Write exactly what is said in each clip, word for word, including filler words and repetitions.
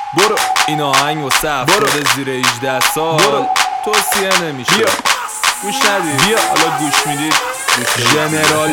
برو این آهنگ و افراد زیر هجده سال برو. توصیه نمیشه بیا. گوش ندید بیا. حالا گوش میدید ژنرال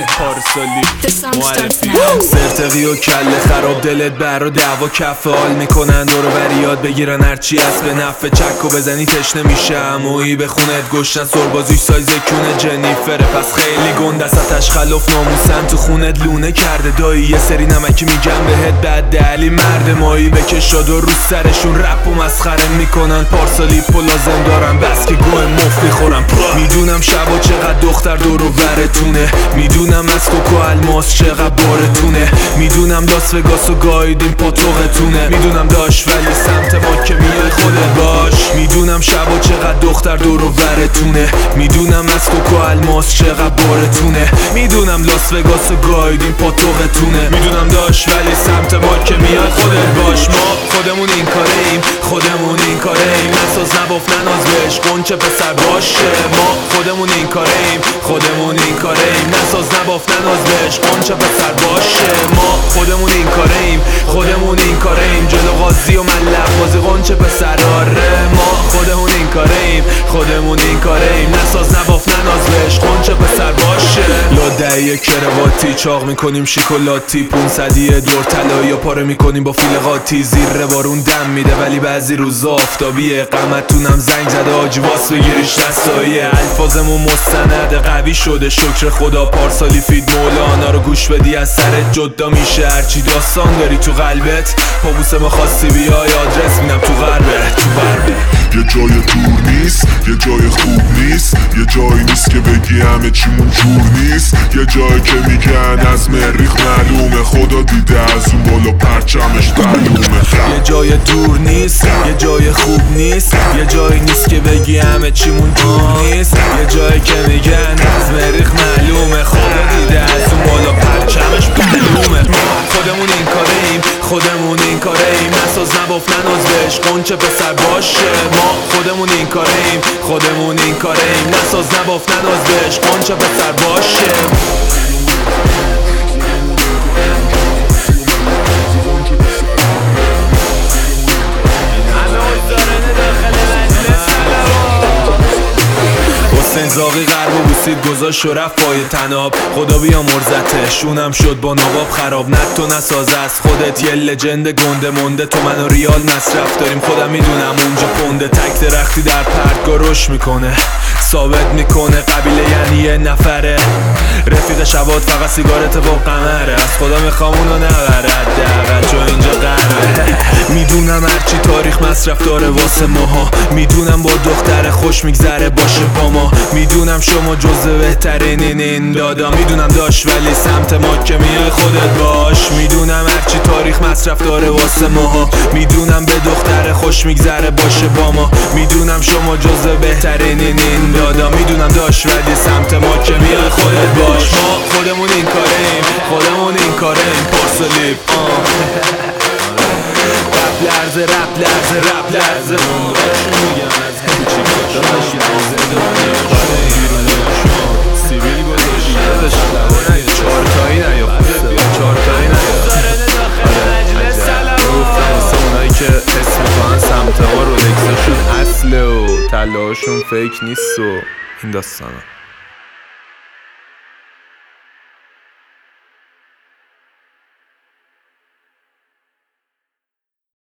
پارسالی معرفی سرتقی و کله خراب دلت بر و دعوا کف حال میکنن دور بر یاد بگیرن هرچی هست به نفع چک و بزنی تشنه میشه عمویی به خونت گشتن سربازوش سایز کونه جنیفره پس خیلی گنده ازش خلاف ناموسن تو خونت لونه کرده دایی یه سری نمکی میگم بهت بد دلی مرد مایی بکشاد و رو سرشون رپ و مسخره میکنن پارسالی پو لازم دارم بس که گوه مفت میخورم میدونم شبا چقدر دختر دور و برتونه میدونم از کوکو الماس چقدر بارتونه میدونم لاس وگاس و گایدین پاتوقتونه میدونم داش ولی سمت ما که میای خودت باش میدونم شبا چقدر دختر دور و برتونه میدونم از کوکو الماس چقدر بارتونه میدونم لاس وگاس و گایدین پاتوقتونه میدونم داش ولی سمت ما که میای خودت باش ما خودمون این کاره ایم خودمون این کاره ایم نساز نباف نناز بهش قنچه پسر باشه ما خودمون این کاره ایم خودمون این کاره ایم نساز نباف نناز بهش قنچه پسر باشه ما خودمون این کاره ایم خودمون این کاره ایم جلو قاضی و ملق بازی قنچه پسر آره ما خودمون این کاره ایم خودمون این کاره ایم نساز نباف نناز بهش قنچه پسر باشه لادهی کرواتی چاق میکنیم شیکولاتی پونصدی دور طلایی و پاره میکنیم با فیل قاطی زیر بارون دم میده ولی بعضی روزا آفتابیه قمتونم زنگ زده آجی واس بگیریش دستایی الفاظمون مستند قوی شده شکر خدا پارسالی فید مولانا رو گوش بدی از سرت جدا میشه هرچی داستان داری تو قلبت پابوس ما خواستی بیای آدرس میدم تو غربه تو غربه یه جای دور نیست یه جای خوب نیست یه جایی نیست که بگی همه چیمون جور نیست یه جایی که میگن از مریخ معلومه خدا دیده از اون بالا پرچمش معلومه یه جای دور نیست یه جای خوب نیست یه جایی نیست که بگی همه چیمون جور نیست یه جایی که میگن از مریخ معلومه خدا دیده از اون بالا پرچمش معلومه خودمون این کاره ایم خودمون این کاره ایم نساز نباف نناز بهش قنچه پسر باشه ما خودمون این کاره ایم خودمون این کاره ایم نساز نباف نناز بهش قنچه پسر باشه زاغی غرب و بوسید گذاشت و رفت پای تناب خدا بیا مرزته شونم شد با نواب خراب نت تو نساز از خودت یه لجند گنده مونده تو من و ریال مصرف داریم خودم میدونم اونجا پونده تک درختی در پرتگاه رشد میکنه ثابت میکنه قبیله یعنی یه نفره رفیق شبات فقط سیگارت با قمره از خدا میخوام اونو نبره حداقل چون اینجا غربه میدونم هرچی تاریخ مصرف داره واسه ماها میدونم با دختر خوش میگذره باشه با ما میدونم شما جزو بهترینین این دادا میدونم داش ولی سمت ما که میای خودت باش میدونم هرچی تاریخ مصرف داره واسه ماها میدونم به دختر خوش میگذره باشه با ما میدونم شما جزو بهترینین این دادا میدونم داش ولی سمت ما که میای خودت باش ما خودمون این کاره ایم خودمون این کاره ایم پارسالی رپ لرزه رپ لرزه رپ لرزه میگن از همچی داشتی سیبیلی گذاشتی چهارتایی نیافته چهارتایی نیافته گفتم واسه اونایی که حس میکنن سمت ما رولکسشون اصله و طلاهاشون فیک نیست و این داستانا